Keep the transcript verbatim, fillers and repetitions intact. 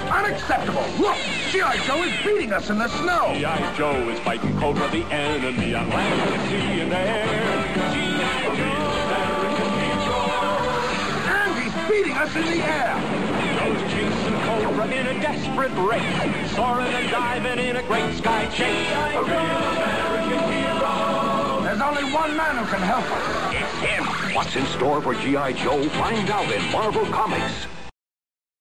Unacceptable! Look! G I. Joe is beating us in the snow! G I. Joe is fighting Cobra the enemy on land and sea and air. G I. Joe, American hero. And he's beating us in the air! Joe's chasing Cobra in a desperate race, soaring and diving in a great sky chase. A real American hero. There's only one man who can help us. It's him. What's in store for G I. Joe? Find out in Marvel Comics.